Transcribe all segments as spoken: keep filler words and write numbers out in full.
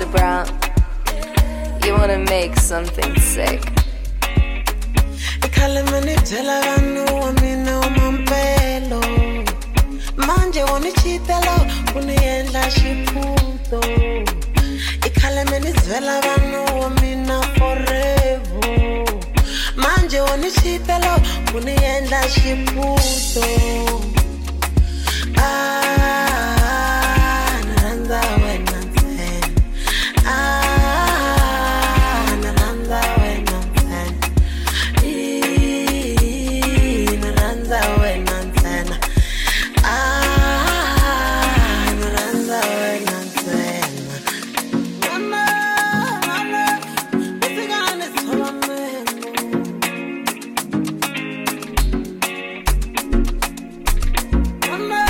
Brown, you wanna make something sick. Ikhale manitshela vanhu wa mina umampelo manje wonichitelo uniendla xiphuto ikhale manitshela vanhu wa mina forever manje wonichitelo uniendla xiphuto ah naranda wena ntsena ah naranda wena ntsena ii naranda wena ntsena ah naranda wena ntsena mama mama usikane sithola mengo mama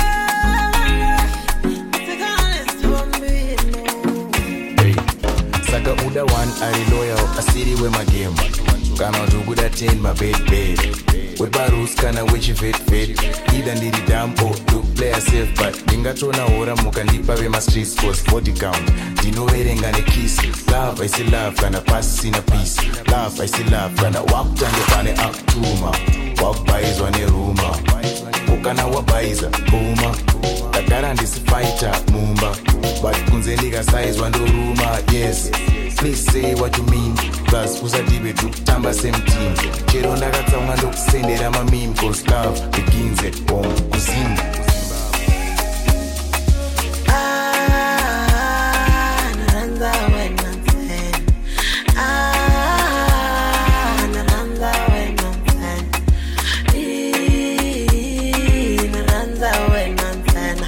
usikane sithola mengo. Hey, Saka Uda one, I loyal, a city with my game. Kana do good attain my bed bed. With barus kana which fit fit. Either need it down or look play safe, but Ningatona ora mukandipa we my streets cause body count. Dino wearing and a kiss. Love, I see love, gonna pass in a piece. Love, I see love, gonna walk down the pane up to ma. Walk by is one a rumor. Ukana wabaiza, boomer. Takara this fighter, mumba. But kunzeliga size one do rumor, yes. Please say what you mean. Plus, who's a debate to tamba same team. Chero nakata ungando kusendera ma meme. Cause love begins at home. Kuzimba. Ah, naranda wena ntsena. Ah, naranda wena ntsena. Ii, naranda wena ntsena.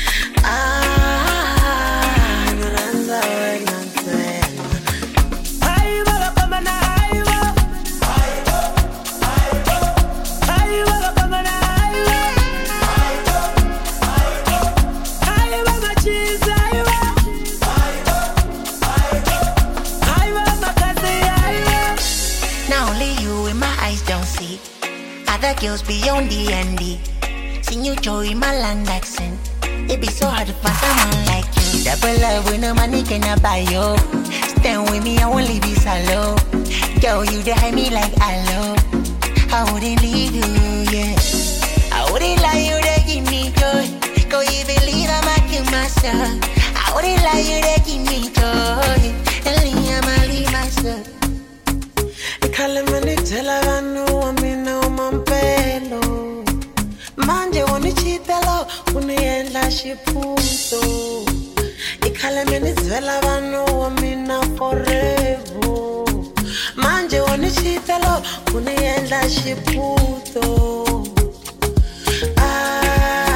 Ah, naranda wena ntsena. Aiwa kapamana aiwa. Aiwa, aiwa. Aiwa kapamana aiwa. Aiwa, aiwa. Aiwa machiza aiwa. Aiwa, aiwa. Aiwa makazi aiwa. Now only you in my eyes don't see other girls beyond the N D. Seen you joy in my land accent. It be so hard to find someone like you. Double love with no money can I buy you. Stand with me, I won't leave you solo. Girl, you behind me like hello. I wouldn't leave you, yeah. I wouldn't lie, you they give me joy. Go you believe I'm kill myself. I wouldn't lie, you they give me joy. And leave I'ma leave myself. Ikhale manitshela vanhu wa mina umampelo manje wonichitelo uniendla xiphuto ikhale manitshela vanhu wa mina forever manje wonichitelo uniendla xiphuto ah